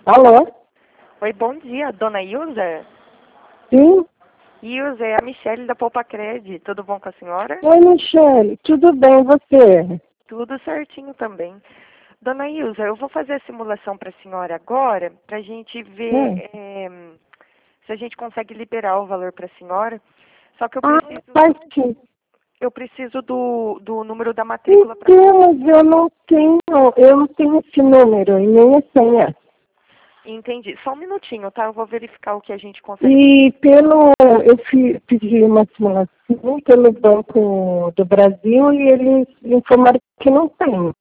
Alô? Oi, bom dia, dona Ilza? Sim? Ilza, é a Michele da Poupa Cred. Tudo bom com a senhora? Oi, Michele. Tudo bem, e você? Tudo certinho também. Dona Ilza, eu vou fazer a simulação para a senhora agora, para a gente ver Hum. se a gente consegue liberar o valor para a senhora. Só que Faz sim. eu preciso do número da matrícula para... Então, mas eu não tenho esse número e nem a senha. Entendi. Só um minutinho, tá? Eu vou verificar o que a gente consegue. E pedi uma simulação pelo Banco do Brasil e eles informaram que não tem.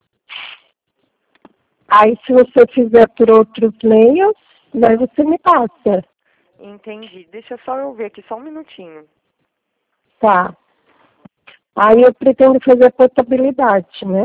Aí, se você fizer por outros meios, daí você me passa. Entendi. Deixa só eu ver aqui, só um minutinho. Tá. Aí eu pretendo fazer a portabilidade, né?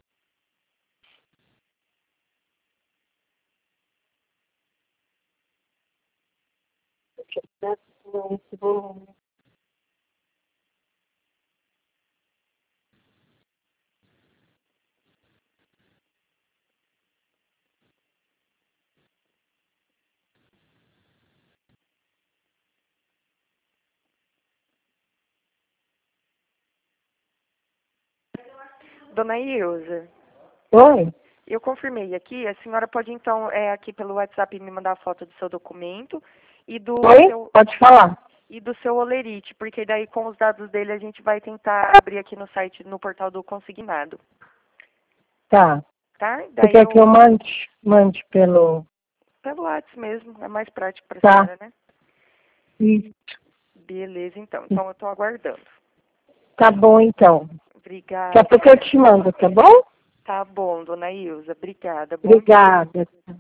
Dona Ilza, Oi? eu confirmei aqui. A senhora pode, então, aqui pelo WhatsApp me mandar a foto do seu documento e do Oi? seu Pode falar. e do seu olerite, porque daí com os dados dele a gente vai tentar abrir aqui no site, no portal do consignado, Tá. tá? Você Daí quer que eu mande pelo... pelo WhatsApp mesmo, é mais prático para a Tá. senhora, né? Isso. Beleza, então. Então eu estou aguardando. Tá bom, então. Daqui a Obrigada. pouco eu te mando, tá bom? Tá bom, dona Ilza. Obrigada. Bom dia. Obrigada.